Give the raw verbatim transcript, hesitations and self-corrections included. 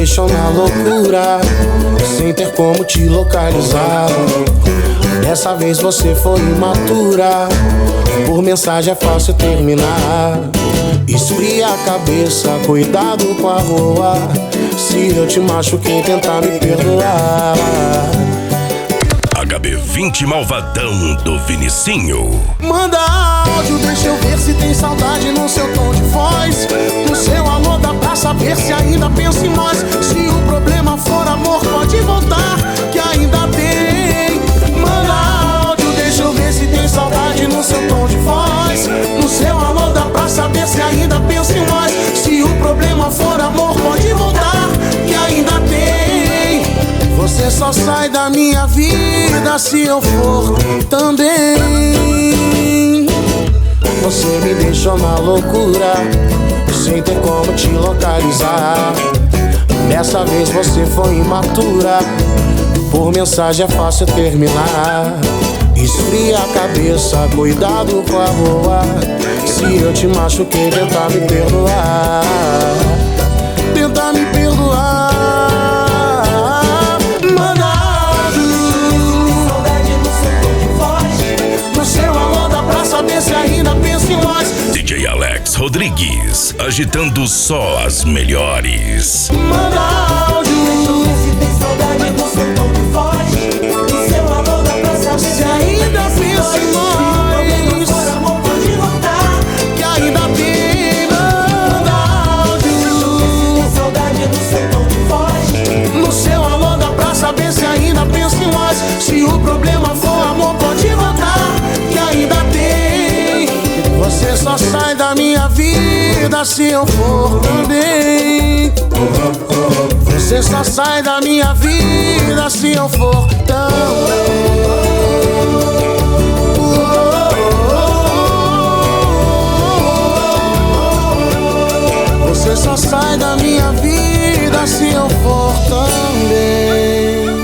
deixam na loucura, sem ter como te localizar. Dessa vez você foi imatura, por mensagem é fácil terminar. Esfria a cabeça, cuidado com a rua. Se eu te machuquei, tentar me perdoar. H B vinte Malvadão do Vinicinho. Manda áudio, deixa eu ver se tem saudade no seu tom de voz. No seu alô dá pra saber se ainda pensa em nós. Se o problema for amor, pode voltar, que ainda tem. Manda áudio, deixa eu ver se tem saudade no seu tom de voz. No seu alô dá pra saber se ainda pensa em nós. Se o problema for amor, pode voltar, que ainda tem. Você só sai da minha vida se eu for também. Você me deixou na loucura, sem ter como te localizar. Dessa vez você foi imatura, por mensagem é fácil terminar. Esfria a cabeça, cuidado com a rua. Se eu te machuquei, tentar me perdoar. Tentar me perdoar. Se ainda pensa em nós. D J Alex Rodrigues, agitando só as melhores. Manda áudio, se tem saudade do seu tom de voz. Do seu amor dá pra saber se ainda pensa em nós. Por amor pode voltar, que ainda tem. Manda áudio, se tem saudade do seu tom de voz. No seu alô dá pra saber se ainda pensa em nós. Se o problema for amor, pode voltar, que ainda tem. Você só sai da minha vida se eu for também. Você só sai da minha vida se eu for também. Você só sai da minha vida se eu for também.